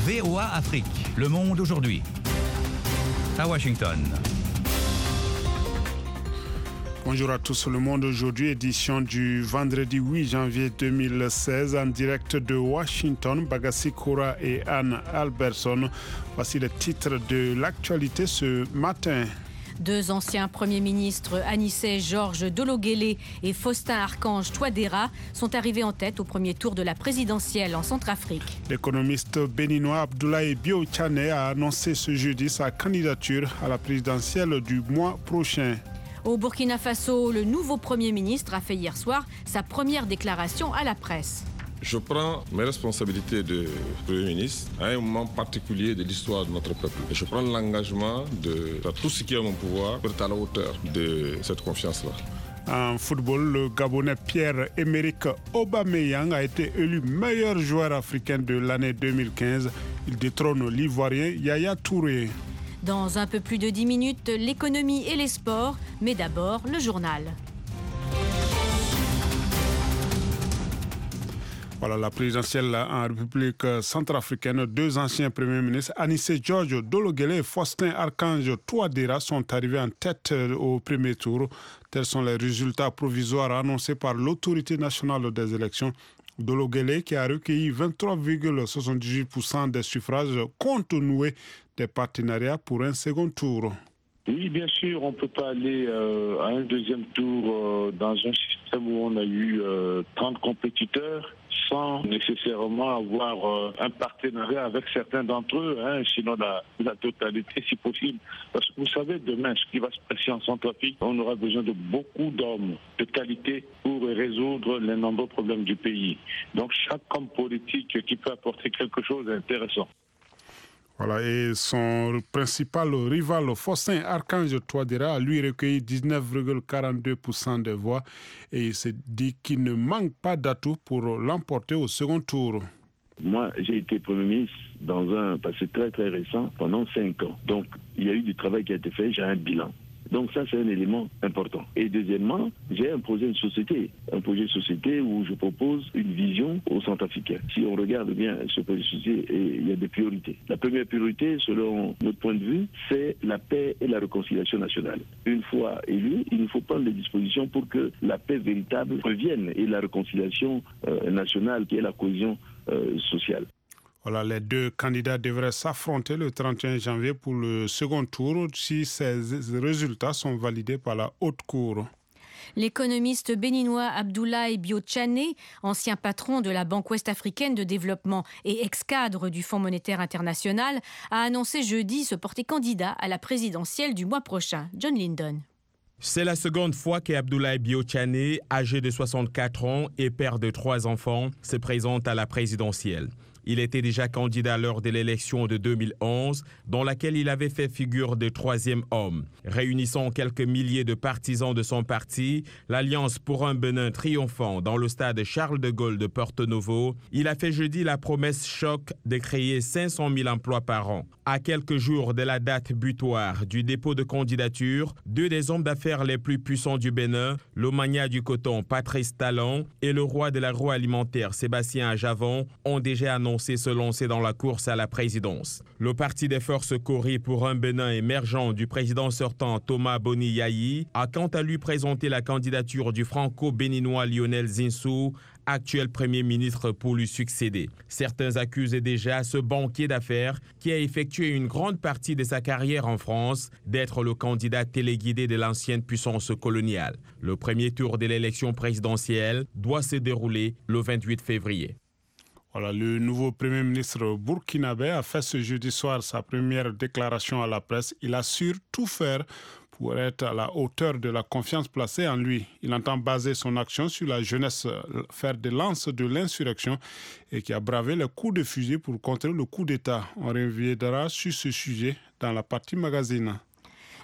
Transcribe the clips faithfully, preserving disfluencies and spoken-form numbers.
V O A Afrique, Le Monde aujourd'hui. À Washington. Bonjour à tous, Le Monde aujourd'hui, édition du vendredi huit janvier deux mille seize, en direct de Washington. Bagassi Koura et Anne Albertson. Voici les titres de l'actualité ce matin. Deux anciens premiers ministres, Anissé Georges Dologuélé et Faustin Archange Touadéra, sont arrivés en tête au premier tour de la présidentielle en Centrafrique. L'économiste béninois Abdoulaye Bio-Tchané a annoncé ce jeudi sa candidature à la présidentielle du mois prochain. Au Burkina Faso, le nouveau Premier ministre a fait hier soir sa première déclaration à la presse. Je prends mes responsabilités de Premier ministre à un moment particulier de l'histoire de notre peuple. Et je prends l'engagement de faire tout ce qui est à mon pouvoir pour être à la hauteur de cette confiance-là. En football, le Gabonais Pierre-Emerick Aubameyang a été élu meilleur joueur africain de l'année deux mille quinze. Il détrône l'Ivoirien Yaya Touré. Dans un peu plus de dix minutes, l'économie et les sports, mais d'abord le journal. Voilà, la présidentielle en République centrafricaine, deux anciens premiers ministres, Anissé Georges Dologuélé et Faustin Archange Touadéra, sont arrivés en tête au premier tour. Tels sont les résultats provisoires annoncés par l'autorité nationale des élections. Dologuélé, qui a recueilli vingt-trois virgule soixante-dix-huit pour cent des suffrages, compte nouer des partenariats pour un second tour. Oui, bien sûr, on ne peut pas aller euh, à un deuxième tour euh, dans un système où on a eu euh, trente compétiteurs sans nécessairement avoir euh, un partenariat avec certains d'entre eux, hein, sinon la, la totalité si possible. Parce que vous savez, demain, ce qui va se passer en Centrafrique, on aura besoin de beaucoup d'hommes de qualité pour résoudre les nombreux problèmes du pays. Donc chaque homme politique qui peut apporter quelque chose d'intéressant. Voilà, et son principal rival, Faustin Archange Touadéra, a lui recueilli dix-neuf virgule quarante-deux pour cent des voix et il s'est dit qu'il ne manque pas d'atouts pour l'emporter au second tour. Moi, j'ai été Premier ministre dans un passé très très récent pendant cinq ans. Donc, il y a eu du travail qui a été fait, j'ai un bilan. Donc ça, c'est un élément important. Et deuxièmement, j'ai un projet de société, un projet de société où je propose une vision aux Centrafricains. Si on regarde bien ce projet de société, il y a des priorités. La première priorité, selon notre point de vue, c'est la paix et la réconciliation nationale. Une fois élu, il nous faut prendre les dispositions pour que la paix véritable revienne et la réconciliation euh, nationale, qui est la cohésion euh, sociale. Voilà, les deux candidats devraient s'affronter le trente et un janvier pour le second tour si ces résultats sont validés par la haute cour. L'économiste béninois Abdoulaye Bio-Tchané, ancien patron de la Banque ouest-africaine de développement et ex-cadre du Fonds monétaire international, a annoncé jeudi se porter candidat à la présidentielle du mois prochain. John Lyndon. C'est la seconde fois qu'Abdoulaye Bio-Tchané, âgé de soixante-quatre ans et père de trois enfants, se présente à la présidentielle. Il était déjà candidat lors de l'élection de deux mille onze, dans laquelle il avait fait figure de troisième homme. Réunissant quelques milliers de partisans de son parti, l'Alliance pour un Bénin triomphant dans le stade Charles de Gaulle de Porto Novo, il a fait jeudi la promesse choc de créer cinq cent mille emplois par an. À quelques jours de la date butoir du dépôt de candidature, deux des hommes d'affaires les plus puissants du Bénin, le magnat du coton Patrice Talon et le roi de l'agroalimentaire Sébastien Ajavon, ont déjà annoncé se lancer dans la course à la présidence. Le Parti des forces Kori pour un Bénin émergent du président sortant Thomas Boni Yayi a quant à lui présenté la candidature du franco-béninois Lionel Zinsou, actuel Premier ministre, pour lui succéder. Certains accusent déjà ce banquier d'affaires, qui a effectué une grande partie de sa carrière en France, d'être le candidat téléguidé de l'ancienne puissance coloniale. Le premier tour de l'élection présidentielle doit se dérouler le vingt-huit février. Voilà, le nouveau Premier ministre burkinabé a fait ce jeudi soir sa première déclaration à la presse. Il assure tout faire pour être à la hauteur de la confiance placée en lui. Il entend baser son action sur la jeunesse, faire des lances de l'insurrection et qui a bravé les coups de fusil pour contrer le coup d'État. On reviendra sur ce sujet dans la partie magazine.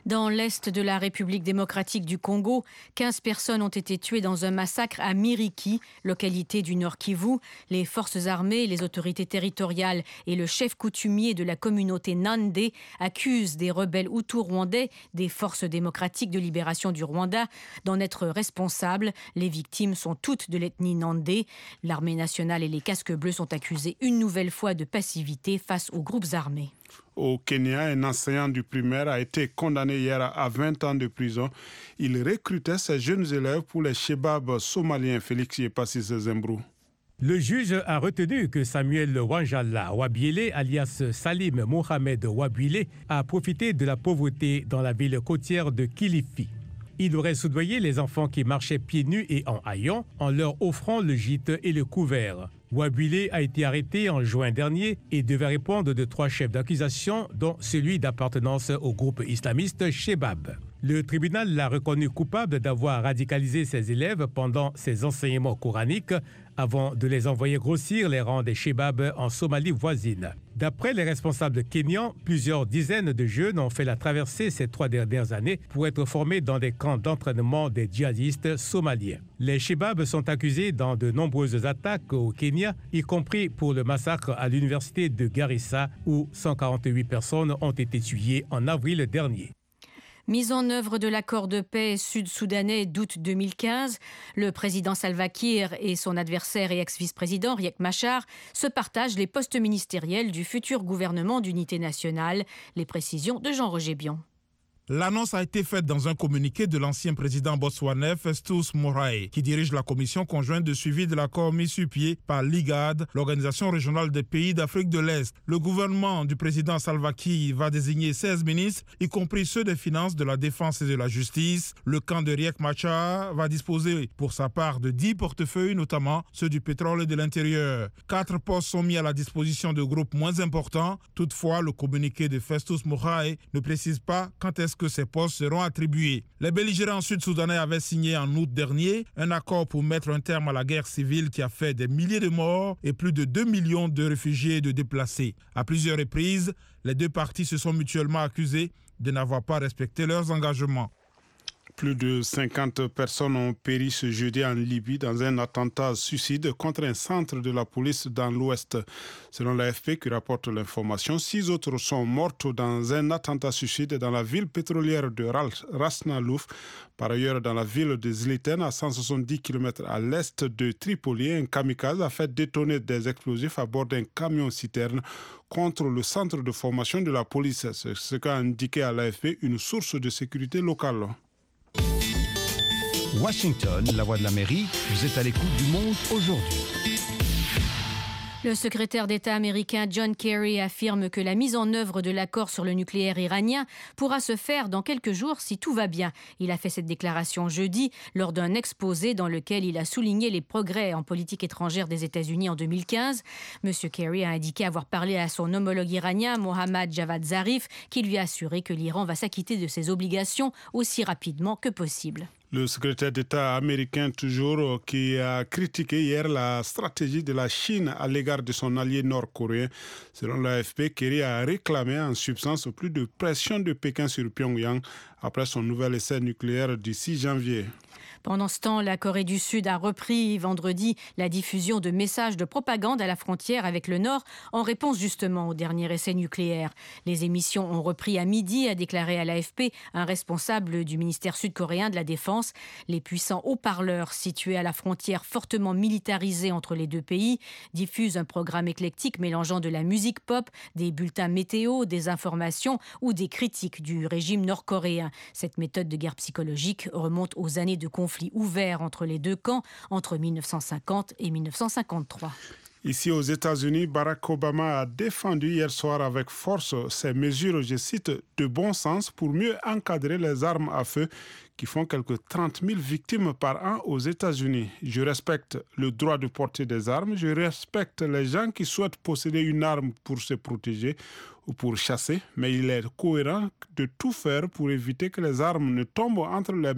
Dans l'est de la République démocratique du Congo, quinze personnes ont été tuées dans un massacre à Miriki, localité du Nord Kivu. Les forces armées, les autorités territoriales et le chef coutumier de la communauté Nandé accusent des rebelles hutus rwandais, des forces démocratiques de libération du Rwanda, d'en être responsables. Les victimes sont toutes de l'ethnie Nandé. L'armée nationale et les casques bleus sont accusés une nouvelle fois de passivité face aux groupes armés. Au Kenya, un enseignant du primaire a été condamné hier à vingt ans de prison. Il recrutait ses jeunes élèves pour les chebabs somaliens. Félix Yepassis Zembrou. Le juge a retenu que Samuel Wanjala Wabiele, alias Salim Mohamed Wabiele, a profité de la pauvreté dans la ville côtière de Kilifi. Il aurait soudoyé les enfants qui marchaient pieds nus et en haillons en leur offrant le gîte et le couvert. Wabiele a été arrêté en juin dernier et devait répondre de trois chefs d'accusation, dont celui d'appartenance au groupe islamiste Shebab. Le tribunal l'a reconnu coupable d'avoir radicalisé ses élèves pendant ses enseignements coraniques avant de les envoyer grossir les rangs des Shebab en Somalie voisine. D'après les responsables kenyans, plusieurs dizaines de jeunes ont fait la traversée ces trois dernières années pour être formés dans des camps d'entraînement des djihadistes somaliens. Les Shebab sont accusés dans de nombreuses attaques au Kenya, y compris pour le massacre à l'université de Garissa où cent quarante-huit personnes ont été tuées en avril dernier. Mise en œuvre de l'accord de paix sud-soudanais d'août deux mille quinze, le président Salva Kiir et son adversaire et ex-vice-président Riek Machar se partagent les postes ministériels du futur gouvernement d'unité nationale. Les précisions de Jean-Roger Bion. L'annonce a été faite dans un communiqué de l'ancien président botswanais Festus Morae, qui dirige la commission conjointe de suivi de l'accord mis sur pied par l'I G A D, l'Organisation régionale des pays d'Afrique de l'Est. Le gouvernement du président Salva Kiir va désigner seize ministres, y compris ceux des finances, de la défense et de la justice. Le camp de Riek Machar va disposer pour sa part de dix portefeuilles, notamment ceux du pétrole et de l'intérieur. Quatre postes sont mis à la disposition de groupes moins importants. Toutefois, le communiqué de Festus Morae ne précise pas quand est-ce que ces postes seront attribués. Les belligérants sud-soudanais avaient signé en août dernier un accord pour mettre un terme à la guerre civile qui a fait des milliers de morts et plus de deux millions de réfugiés et de déplacés. À plusieurs reprises, les deux parties se sont mutuellement accusées de n'avoir pas respecté leurs engagements. Plus de cinquante personnes ont péri ce jeudi en Libye dans un attentat suicide contre un centre de la police dans l'ouest. Selon l'A F P qui rapporte l'information, six autres sont mortes dans un attentat suicide dans la ville pétrolière de Ras Nalouf. Par ailleurs, dans la ville de Zliten, à cent soixante-dix kilomètres à l'est de Tripoli, un kamikaze a fait détonner des explosifs à bord d'un camion-citerne contre le centre de formation de la police. C'est ce qu'a indiqué à l'A F P une source de sécurité locale. Washington, la voix de l'Amérique, vous êtes à l'écoute du Monde aujourd'hui. Le secrétaire d'État américain John Kerry affirme que la mise en œuvre de l'accord sur le nucléaire iranien pourra se faire dans quelques jours si tout va bien. Il a fait cette déclaration jeudi lors d'un exposé dans lequel il a souligné les progrès en politique étrangère des États-Unis en deux mille quinze. Monsieur Kerry a indiqué avoir parlé à son homologue iranien Mohammad Javad Zarif qui lui a assuré que l'Iran va s'acquitter de ses obligations aussi rapidement que possible. Le secrétaire d'État américain toujours qui a critiqué hier la stratégie de la Chine à l'égard de son allié nord-coréen. Selon l'A F P, Kerry a réclamé en substance plus de pression de Pékin sur Pyongyang après son nouvel essai nucléaire du six janvier. Pendant ce temps, la Corée du Sud a repris vendredi la diffusion de messages de propagande à la frontière avec le Nord en réponse justement au dernier essai nucléaire. Les émissions ont repris à midi, a déclaré à l'A F P un responsable du ministère sud-coréen de la Défense. Les puissants haut-parleurs situés à la frontière fortement militarisée entre les deux pays diffusent un programme éclectique mélangeant de la musique pop, des bulletins météo, des informations ou des critiques du régime nord-coréen. Cette méthode de guerre psychologique remonte aux années de conflit ouvert entre les deux camps entre mille neuf cent cinquante et mille neuf cent cinquante-trois. Ici aux États-Unis, Barack Obama a défendu hier soir avec force ces mesures, je cite, de bon sens pour mieux encadrer les armes à feu qui font quelques trente mille victimes par an aux États-Unis. Je respecte le droit de porter des armes, je respecte les gens qui souhaitent posséder une arme pour se protéger ou pour chasser, mais il est cohérent de tout faire pour éviter que les armes ne tombent entre les mains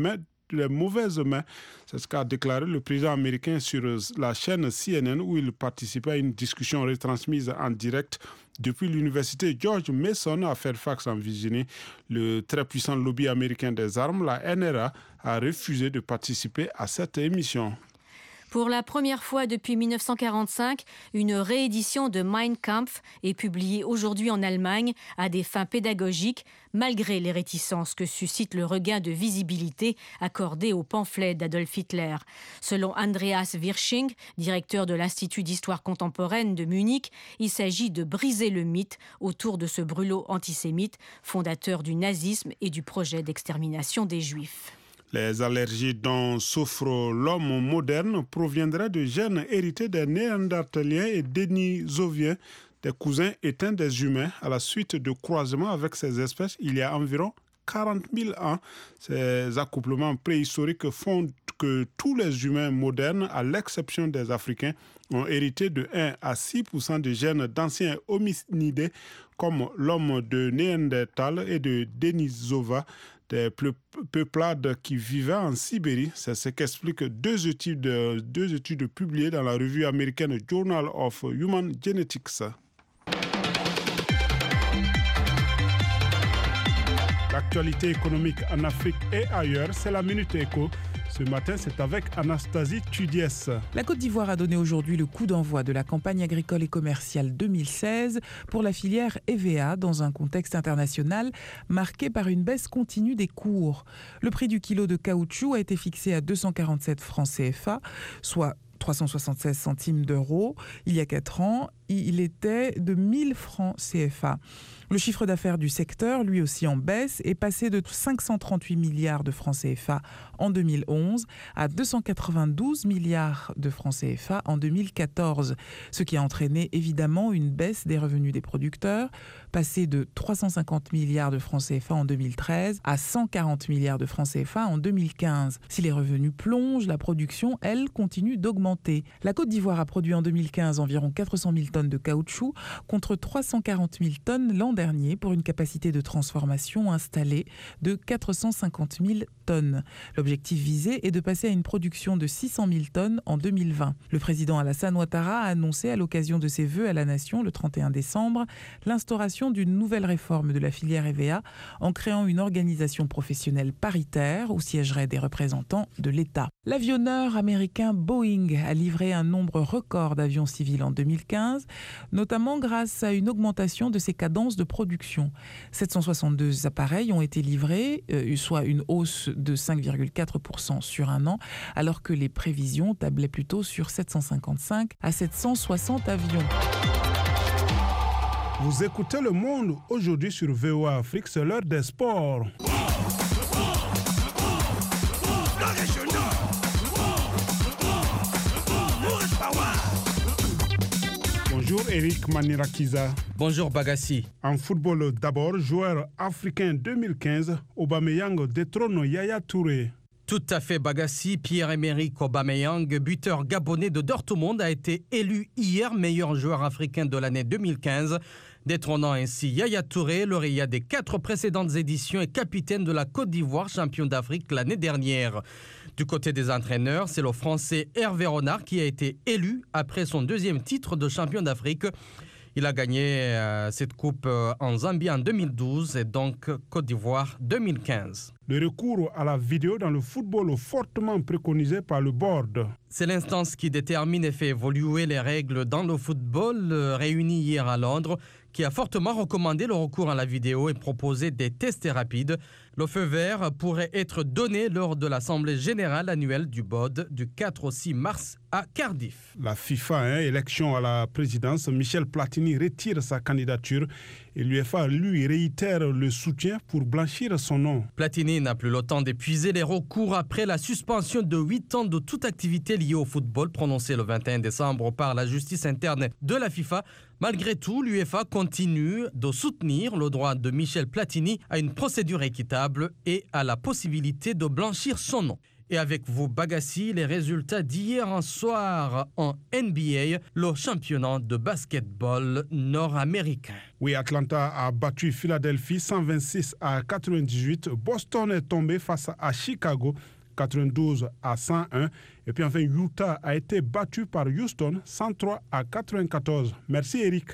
les mauvaises mains. C'est ce qu'a déclaré le président américain sur la chaîne C N N où il participait à une discussion retransmise en direct depuis l'université George Mason à Fairfax en Virginie. Le très puissant lobby américain des armes, la N R A, a refusé de participer à cette émission. Pour la première fois depuis mille neuf cent quarante-cinq, une réédition de Mein Kampf est publiée aujourd'hui en Allemagne à des fins pédagogiques, malgré les réticences que suscite le regain de visibilité accordé au pamphlet d'Adolf Hitler. Selon Andreas Wirsching, directeur de l'Institut d'histoire contemporaine de Munich, il s'agit de briser le mythe autour de ce brûlot antisémite, fondateur du nazisme et du projet d'extermination des Juifs. Les allergies dont souffre l'homme moderne proviendraient de gènes hérités des Néandertaliens et Denisoviens, des cousins éteints des humains, à la suite de croisements avec ces espèces il y a environ quarante mille ans. Ces accouplements préhistoriques font que tous les humains modernes, à l'exception des Africains, ont hérité de un à six pour cent des gènes d'anciens hominidés comme l'homme de Néandertal et de Denisova, des peuplades qui vivaient en Sibérie. C'est ce qu'expliquent deux études, deux études publiées dans la revue américaine Journal of Human Genetics. L'actualité économique en Afrique et ailleurs, c'est la Minute Éco. Ce matin, c'est avec Anastasie Tudiès. La Côte d'Ivoire a donné aujourd'hui le coup d'envoi de la campagne agricole et commerciale deux mille seize pour la filière E V A dans un contexte international marqué par une baisse continue des cours. Le prix du kilo de caoutchouc a été fixé à deux cent quarante-sept francs C F A, soit trois cent soixante-seize centimes d'euros. Il y a quatre ans, il était de mille francs C F A. Le chiffre d'affaires du secteur, lui aussi en baisse, est passé de cinq cent trente-huit milliards de francs C F A en deux mille onze à deux cent quatre-vingt-douze milliards de francs C F A en deux mille quatorze, ce qui a entraîné évidemment une baisse des revenus des producteurs, passé de trois cent cinquante milliards de francs C F A en deux mille treize à cent quarante milliards de francs C F A en deux mille quinze. Si les revenus plongent, la production, elle, continue d'augmenter. La Côte d'Ivoire a produit en deux mille quinze environ quatre cent mille tonnes de caoutchouc contre trois cent quarante mille tonnes l'an dernier pour une capacité de transformation installée de quatre cent cinquante mille tonnes. L'objectif visé est de passer à une production de six cent mille tonnes en deux mille vingt. Le président Alassane Ouattara a annoncé à l'occasion de ses vœux à la nation le trente et un décembre l'instauration d'une nouvelle réforme de la filière E V A en créant une organisation professionnelle paritaire où siégeraient des représentants de l'État. L'avionneur américain Boeing a livré un nombre record d'avions civils en deux mille quinze, notamment grâce à une augmentation de ses cadences de production. sept cent soixante-deux appareils ont été livrés, euh, soit une hausse de cinq virgule quatre pour cent sur un an, alors que les prévisions tablaient plutôt sur sept cent cinquante-cinq à sept cent soixante avions. Vous écoutez Le Monde aujourd'hui sur V O A Afrique, c'est l'heure des sports. Bonjour Eric Manirakiza. Bonjour Bagassi. En football d'abord, joueur africain deux mille quinze, Aubameyang détrône Yaya Touré. Tout à fait Bagassi, Pierre-Emerick Aubameyang, buteur gabonais de Dortmund, a été élu hier meilleur joueur africain de l'année deux mille quinze, détrônant ainsi Yaya Touré, lauréat des quatre précédentes éditions et capitaine de la Côte d'Ivoire, champion d'Afrique l'année dernière. Du côté des entraîneurs, c'est le Français Hervé Renard qui a été élu après son deuxième titre de champion d'Afrique. Il a gagné euh, cette coupe euh, en Zambie en deux mille douze et donc Côte d'Ivoire deux mille quinze. Le recours à la vidéo dans le football fortement préconisé par le board. C'est l'instance qui détermine et fait évoluer les règles dans le football, euh, réunie hier à Londres, qui a fortement recommandé le recours à la vidéo et proposé des tests rapides. Le feu vert pourrait être donné lors de l'Assemblée générale annuelle du B O D du quatre au six mars à Cardiff. La FIFA, hein, élection à la présidence, Michel Platini retire sa candidature et l'UEFA lui réitère le soutien pour blanchir son nom. Platini n'a plus le temps d'épuiser les recours après la suspension de huit ans de toute activité liée au football prononcée le vingt et un décembre par la justice interne de la FIFA. Malgré tout, l'UEFA continue de soutenir le droit de Michel Platini à une procédure équitable et à la possibilité de blanchir son nom. Et avec vous, Bagassi, les résultats d'hier en soir en N B A, le championnat de basketball nord-américain. Oui, Atlanta a battu Philadelphie cent vingt-six à quatre-vingt-dix-huit. Boston est tombé face à Chicago quatre-vingt-douze à cent un. Et puis enfin, Utah a été battu par Houston cent trois à quatre-vingt-quatorze. Merci Eric.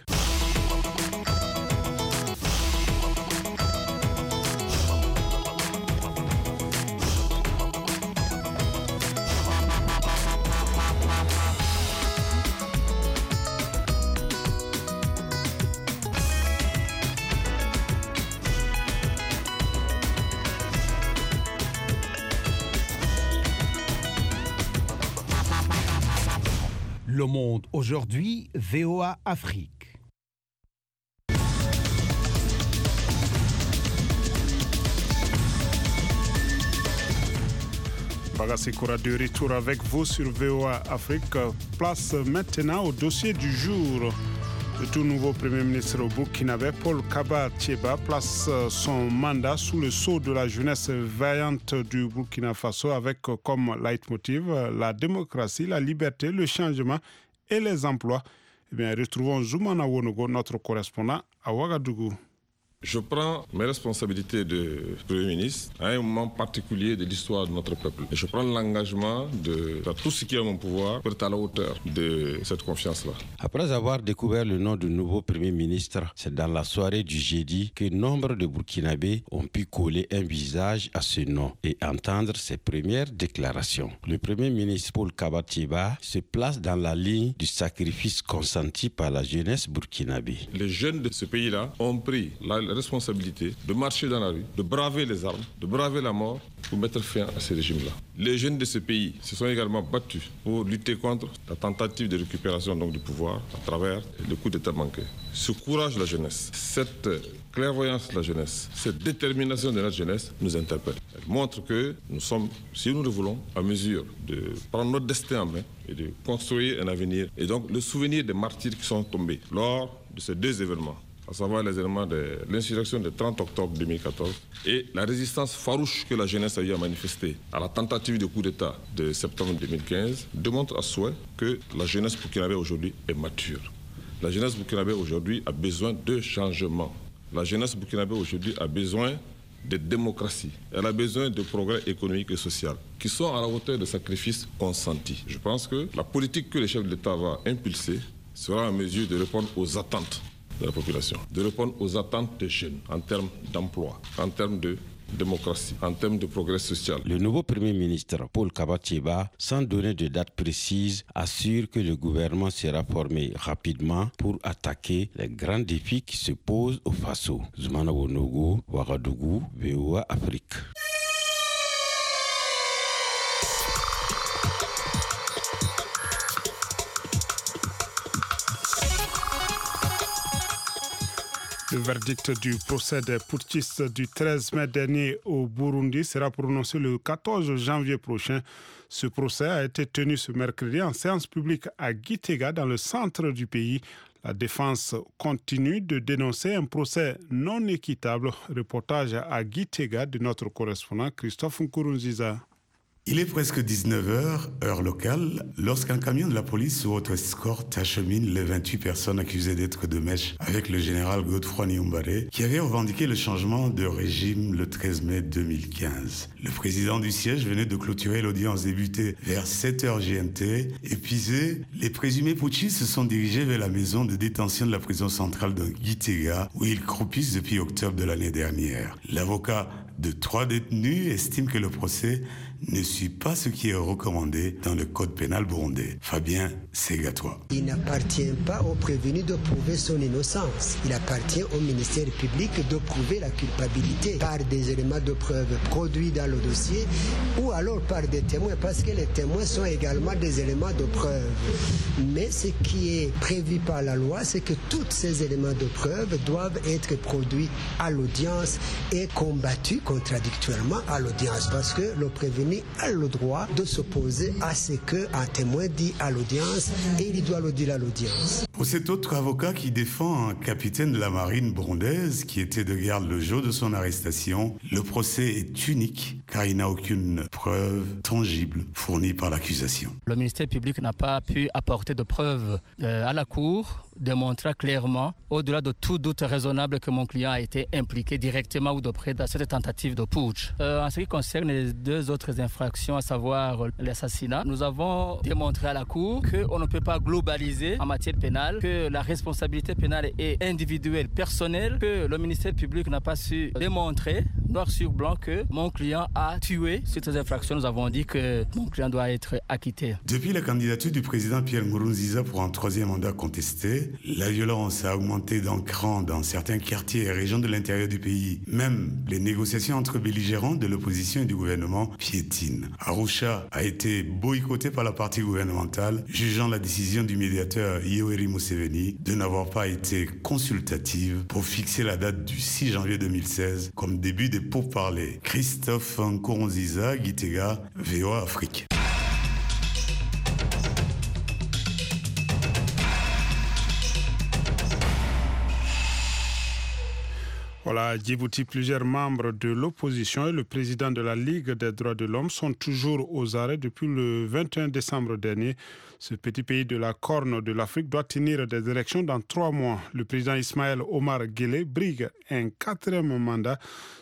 Le Monde aujourd'hui, V O A Afrique. Bagassi Koura de retour avec vous sur V O A Afrique. Place maintenant au dossier du jour. Le tout nouveau Premier ministre burkinabé, Paul Kaba Thiéba, place son mandat sous le sceau de la jeunesse vaillante du Burkina Faso avec comme leitmotiv la démocratie, la liberté, le changement et les emplois. Eh bien, retrouvons Zoumana Wonogo, notre correspondant à Ouagadougou. Je prends mes responsabilités de Premier ministre à un moment particulier de l'histoire de notre peuple. Et je prends l'engagement de faire tout ce qui est à mon pouvoir pour être à la hauteur de cette confiance-là. Après avoir découvert le nom du nouveau Premier ministre, c'est dans la soirée du jeudi que nombre de Burkinabés ont pu coller un visage à ce nom et entendre ses premières déclarations. Le Premier ministre Paul Kaba Thiéba se place dans la ligne du sacrifice consenti par la jeunesse burkinabé. Les jeunes de ce pays-là ont pris la responsabilité de marcher dans la rue, de braver les armes, de braver la mort pour mettre fin à ce régime-là. Les jeunes de ce pays se sont également battus pour lutter contre la tentative de récupération donc, du pouvoir à travers le coup d'État manqué. Ce courage de la jeunesse, cette clairvoyance de la jeunesse, cette détermination de la jeunesse nous interpelle. Elle montre que nous sommes, si nous le voulons, à mesure de prendre notre destin en main et de construire un avenir. Et donc le souvenir des martyrs qui sont tombés lors de ces deux événements, à savoir les éléments de l'insurrection du trente octobre deux mille quatorze et la résistance farouche que la jeunesse a eu à manifester à la tentative de coup d'État de septembre deux mille quinze, démontre à souhait que la jeunesse burkinabé aujourd'hui est mature. La jeunesse burkinabé aujourd'hui a besoin de changement. La jeunesse burkinabé aujourd'hui a besoin de démocratie. Elle a besoin de progrès économique et social qui sont à la hauteur des sacrifices consentis. Je pense que la politique que le chef de l'État va impulser sera en mesure de répondre aux attentes de la population, de répondre aux attentes des jeunes en termes d'emploi, en termes de démocratie, en termes de progrès social. Le nouveau Premier ministre, Paul Kaba Thiéba, sans donner de date précise, assure que le gouvernement sera formé rapidement pour attaquer les grands défis qui se posent au Faso. Zoumana Wonogo, Ouagadougou, V O A Afrique. Le verdict du procès des putschistes du treize mai dernier au Burundi sera prononcé le quatorze janvier prochain. Ce procès a été tenu ce mercredi en séance publique à Gitega, dans le centre du pays. La défense continue de dénoncer un procès non équitable. Reportage à Gitega de notre correspondant Christophe Nkurunziza. Il est presque dix-neuf heures, heure locale, lorsqu'un camion de la police sous haute escorte achemine les vingt-huit personnes accusées d'être de mèche avec le général Godefroy Niyombare, qui avait revendiqué le changement de régime le treize mai deux mille quinze. Le président du siège venait de clôturer l'audience débutée vers sept heures G M T. Épuisés, les présumés putschistes se sont dirigés vers la maison de détention de la prison centrale de Gitega, où ils croupissent depuis octobre de l'année dernière. L'avocat de trois détenus estime que le procès ne suit pas ce qui est recommandé dans le code pénal burundais. Fabien Segatois. Il n'appartient pas au prévenu de prouver son innocence. Il appartient au ministère public de prouver la culpabilité par des éléments de preuve produits dans le dossier ou alors par des témoins, parce que les témoins sont également des éléments de preuve. Mais ce qui est prévu par la loi, c'est que tous ces éléments de preuve doivent être produits à l'audience et combattus contradictoirement à l'audience, parce que le prévenu a le droit de s'opposer à ce qu'un témoin dit à l'audience et il doit le dire à l'audience. Pour cet autre avocat qui défend un capitaine de la marine burundaise qui était de garde le jour de son arrestation, le procès est unique car il n'y a aucune preuve tangible fournie par l'accusation. Le ministère public n'a pas pu apporter de preuves euh, à la Cour, démontrant clairement, au-delà de tout doute raisonnable, que mon client a été impliqué directement ou de près dans cette tentative de putsch. Euh, en ce qui concerne les deux autres infractions, à savoir l'assassinat, nous avons démontré à la Cour qu'on ne peut pas globaliser en matière pénale, que la responsabilité pénale est individuelle, personnelle, que le ministère public n'a pas su démontrer, noir sur blanc, que mon client a tué. Sur ces infractions, nous avons dit que mon client doit être acquitté. Depuis la candidature du président Pierre Nkurunziza pour un troisième mandat contesté, la violence a augmenté d'un cran dans certains quartiers et régions de l'intérieur du pays. Même les négociations entre belligérants de l'opposition et du gouvernement piétinent. Arusha a été boycotté par la partie gouvernementale, jugeant la décision du médiateur Yoweri Museveni de n'avoir pas été consultative pour fixer la date du six janvier deux mille seize comme début des pourparlers. Christophe Nkurunziza, Gitega, V O A Afrique. Voilà, à Djibouti, plusieurs membres de l'opposition et le président de la Ligue des droits de l'homme sont toujours aux arrêts depuis le vingt et un décembre dernier. Ce petit pays de la Corne de l'Afrique doit tenir des élections dans trois mois. Le président Ismaël Omar Guelleh brigue un quatrième mandat.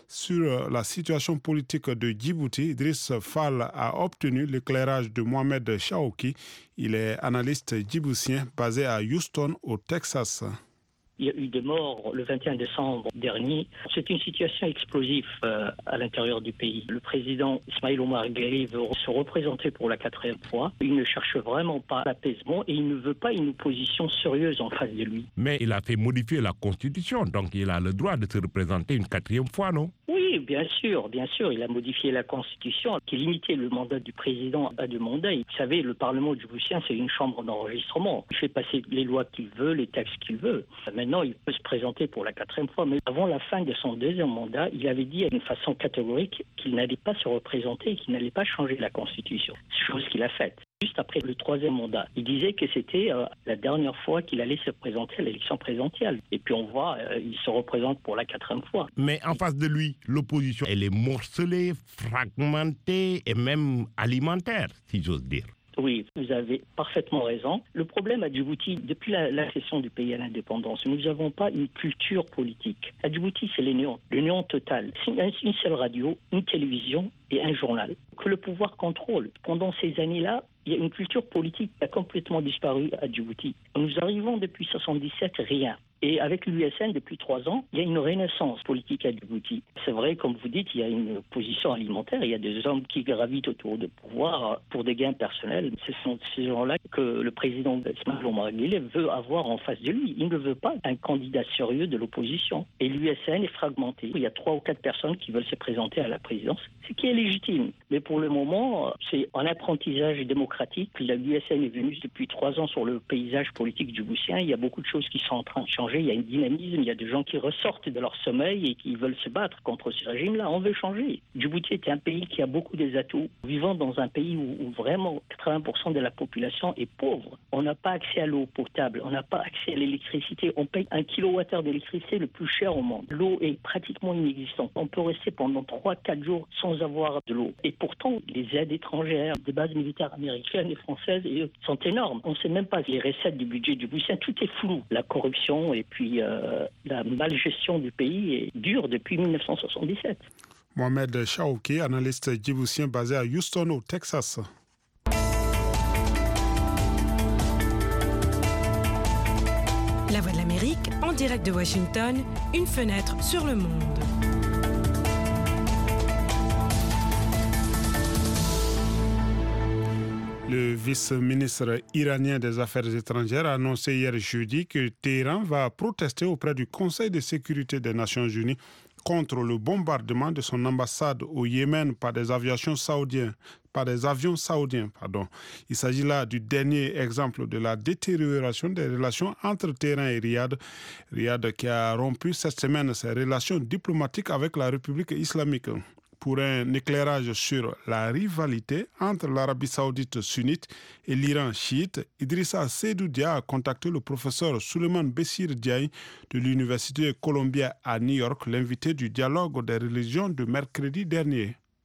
Sur la situation politique de Djibouti, Idriss Fall a obtenu l'éclairage de Mohamed Chaouki. Il est analyste djiboutien basé à Houston, au Texas. Il y a eu des morts le vingt et un décembre dernier. C'est une situation explosive euh, à l'intérieur du pays. Le président Ismaël Omar Guelleh veut se représenter pour la quatrième fois. Il ne cherche vraiment pas l'apaisement et il ne veut pas une opposition sérieuse en face de lui. Mais il a fait modifier la Constitution, donc il a le droit de se représenter une quatrième fois, non? Oui, bien sûr, bien sûr. Il a modifié la Constitution qui limitait le mandat du président à deux mandats. Vous savez, le Parlement djiboutien, c'est une chambre d'enregistrement. Il fait passer les lois qu'il veut, les textes qu'il veut. Maintenant, il peut se présenter pour la quatrième fois. Mais avant la fin de son deuxième mandat, il avait dit d'une façon catégorique qu'il n'allait pas se représenter et qu'il n'allait pas changer la Constitution. Chose qu'il a faite. Juste après le troisième mandat, il disait que c'était euh, la dernière fois qu'il allait se présenter à l'élection présidentielle. Et puis on voit, euh, il se représente pour la quatrième fois. Mais en face de lui, l'opposition, elle est morcelée, fragmentée et même alimentaire, si j'ose dire. Oui, vous avez parfaitement raison. Le problème à Djibouti, depuis la, l'accession du pays à l'indépendance, nous n'avons pas une culture politique. À Djibouti, c'est le néant, le néant total. C'est une seule radio, une télévision et un journal que le pouvoir contrôle. Pendant ces années-là, il y a une culture politique qui a complètement disparu à Djibouti. Nous arrivons depuis mille neuf cent soixante-dix-sept, rien. Et avec l'U S N, depuis trois ans, il y a une renaissance politique à Djibouti. C'est vrai, comme vous dites, il y a une position alimentaire, il y a des hommes qui gravitent autour du pouvoir pour des gains personnels. Ce sont ces gens-là que le président Ismaël Omar Guelleh veut avoir en face de lui. Il ne veut pas un candidat sérieux de l'opposition. Et l'U S N est fragmenté. Il y a trois ou quatre personnes qui veulent se présenter à la présidence, ce qui est légitime. Mais pour le moment, c'est en apprentissage démocratique. L'U S N est venue depuis trois ans sur le paysage politique djiboutien. Il y a beaucoup de choses qui sont en train de changer. Il y a un dynamisme, il y a des gens qui ressortent de leur sommeil et qui veulent se battre contre ce régime-là. On veut changer. Djibouti est un pays qui a beaucoup des atouts. Vivant dans un pays où, où vraiment quatre-vingts pour cent de la population est pauvre. On n'a pas accès à l'eau potable, on n'a pas accès à l'électricité. On paye un kilowattheure d'électricité le plus cher au monde. L'eau est pratiquement inexistante. On peut rester pendant trois à quatre jours sans avoir de l'eau. Et pourtant, les aides étrangères, des bases militaires américaines et françaises sont énormes. On ne sait même pas les recettes du budget djiboutien. Tout est flou. La corruption et puis euh, la malgestion du pays est dure depuis mille neuf cent soixante-dix-sept. Mohamed Chaouki, analyste djiboutien basé à Houston, au Texas. La Voix de l'Amérique, en direct de Washington, une fenêtre sur le monde. Le vice-ministre iranien des Affaires étrangères a annoncé hier jeudi que Téhéran va protester auprès du Conseil de sécurité des Nations unies contre le bombardement de son ambassade au Yémen par des aviations saoudiens. Par des avions saoudiens, pardon. Il s'agit là du dernier exemple de la détérioration des relations entre Téhéran et Riyad. Riyad qui a rompu cette semaine ses relations diplomatiques avec la République islamique. Pour un éclairage sur la rivalité entre l'Arabie saoudite sunnite et l'Iran chiite, Idrissa Seydou Dia a contacté le professeur Souleymane Bessir Diaye de l'Université Columbia à New York, l'invité du dialogue des religions de mercredi dernier.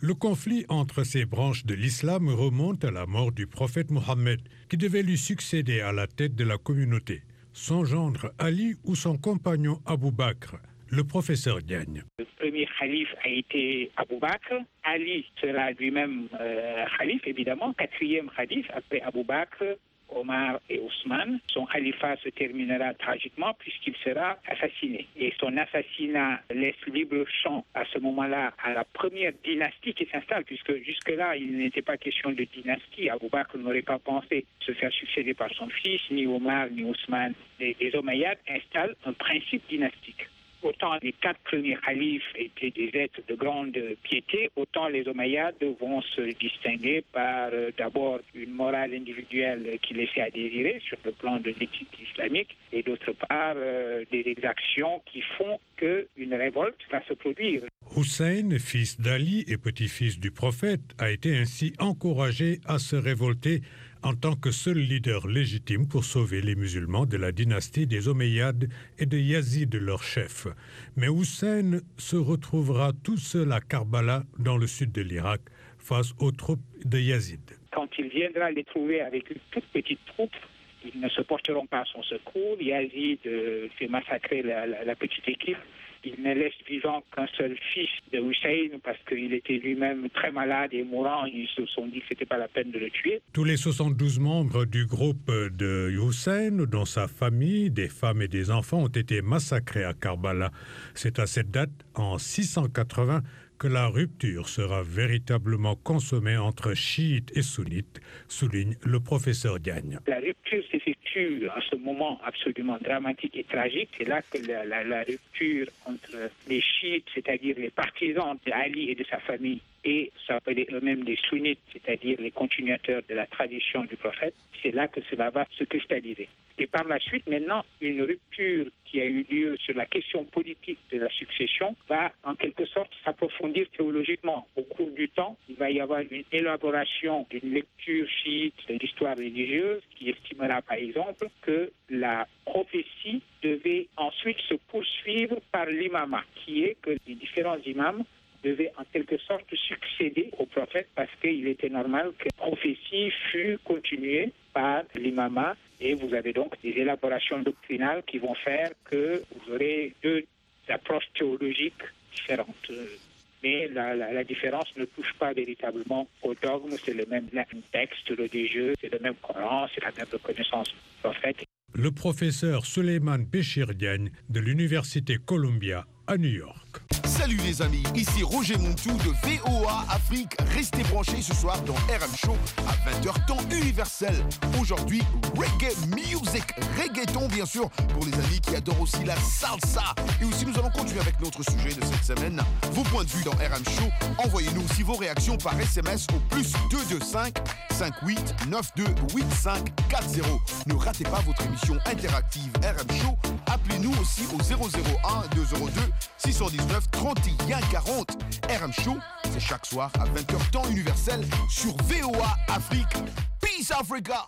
Le conflit entre ces branches de l'islam remonte à la mort du prophète Mohammed, qui devait lui succéder à la tête de la communauté. Son gendre Ali ou son compagnon Abou Bakr. Le professeur Diagne. Le premier calife a été Abou Bakr. Ali sera lui-même euh, calife, évidemment, quatrième calife après Abou Bakr, Omar et Ousmane. Son califat se terminera tragiquement puisqu'il sera assassiné. Et son assassinat laisse libre champ à ce moment-là à la première dynastie qui s'installe, puisque jusque-là, il n'était pas question de dynastie. Abou Bakr n'aurait pas pensé se faire succéder par son fils, ni Omar, ni Ousmane. Les, les Omeyyades installent un principe dynastique. Autant les quatre premiers khalifes étaient des êtres de grande piété, autant les Omeyyades vont se distinguer par euh, d'abord une morale individuelle qui laissait à désirer sur le plan de l'éthique islamique et d'autre part euh, des exactions qui font qu'une révolte va se produire. Hussein, fils d'Ali et petit-fils du prophète, a été ainsi encouragé à se révolter en tant que seul leader légitime pour sauver les musulmans de la dynastie des Omeyyades et de Yazid, leur chef. Mais Hussein se retrouvera tout seul à Karbala, dans le sud de l'Irak, face aux troupes de Yazid. Quand il viendra les trouver avec une toute petite troupe, ils ne se porteront pas à son secours. Yazid euh, fait massacrer la, la, la petite équipe. Il ne laisse vivant qu'un seul fils de Hussein parce qu'il était lui-même très malade et mourant. Ils se sont dit que ce n'était pas la peine de le tuer. Tous les soixante-douze membres du groupe de Hussein, dont sa famille, des femmes et des enfants, ont été massacrés à Karbala. C'est à cette date, en six cent quatre-vingts, que la rupture sera véritablement consommée entre chiites et sunnites, souligne le professeur Diagne. La rupture s'effectue à ce moment absolument dramatique et tragique. C'est là que la, la, la rupture entre les chiites, c'est-à-dire les partisans d'Ali et de sa famille, et s'appeler eux-mêmes des sunnites, c'est-à-dire les continuateurs de la tradition du prophète, c'est là que cela va se cristalliser. Et par la suite, maintenant, une rupture qui a eu lieu sur la question politique de la succession va en quelque sorte s'approfondir théologiquement. Au cours du temps, il va y avoir une élaboration d'une lecture chiite de l'histoire religieuse qui estimera par exemple que la prophétie devait ensuite se poursuivre par l'imama, qui est que les différents imams devait en quelque sorte succéder au prophète parce qu'il était normal que la prophétie fût continuée par l'imama et vous avez donc des élaborations doctrinales qui vont faire que vous aurez deux approches théologiques différentes. Mais la, la, la différence ne touche pas véritablement au dogme, c'est le même texte religieux, c'est le même Coran, c'est la même reconnaissance du prophète. Le professeur Suleiman Béchir Diagne de l'Université Columbia à New York. Salut les amis, ici Roger Montou de V O A Afrique. Restez branchés ce soir dans R M Show à vingt heures temps universel. Aujourd'hui, reggae music, reggaeton bien sûr, pour les amis qui adorent aussi la salsa. Et aussi nous allons continuer avec notre sujet de cette semaine. Vos points de vue dans R M Show, envoyez-nous aussi vos réactions par S M S au plus deux deux cinq, cinq huit neuf deux, huit cinq quatre zéro. Ne ratez pas votre émission interactive R M Show. Appelez-nous aussi au zéro zéro un deux zéro deux six cent dix-neuf trente et un quarante. R M Show, c'est chaque soir à vingt heures temps universel sur V O A Afrique. Peace Africa!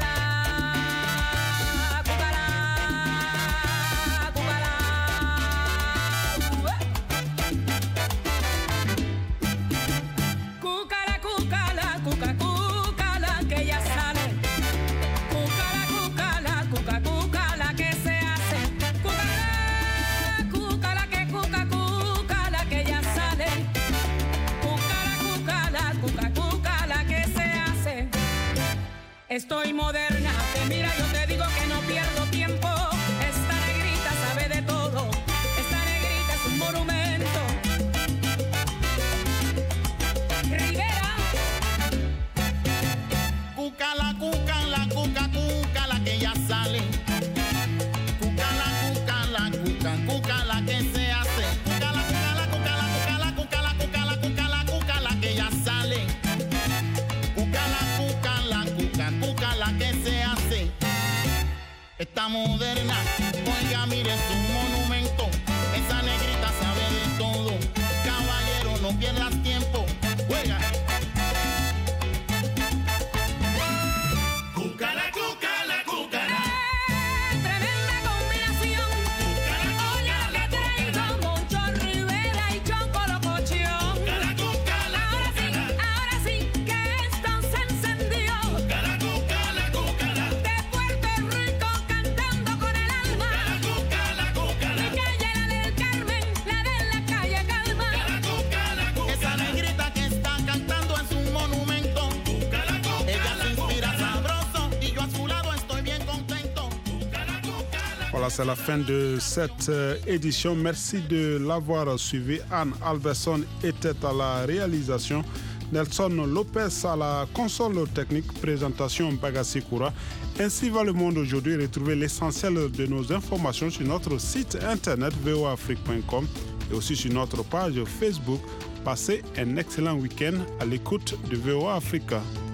Estoy moderna, te mira, yo te digo que no pierdo tiempo. Esta negrita sabe de todo. Esta negrita es un monumento. Rivera. Cuca la cuca, la cuca, cuca, la que ya sale. Cuca la cuca, la cuca, cuca, la que se hace. Cuca la cuca, la cuca, la cuca, la cuca, la cuca, la cuca, la cuca, la que ya sale. Cuca la cuca, la cuca, cuca, la que Voilà, c'est la fin de cette euh, édition. Merci de l'avoir suivi. Anne Alberson était à la réalisation. Nelson Lopez à la console technique. Présentation Bagassi Koura. Ainsi va le monde aujourd'hui. Retrouvez l'essentiel de nos informations sur notre site internet v o a afrique point com et aussi sur notre page Facebook. Passez un excellent week-end à l'écoute de V O A Africa.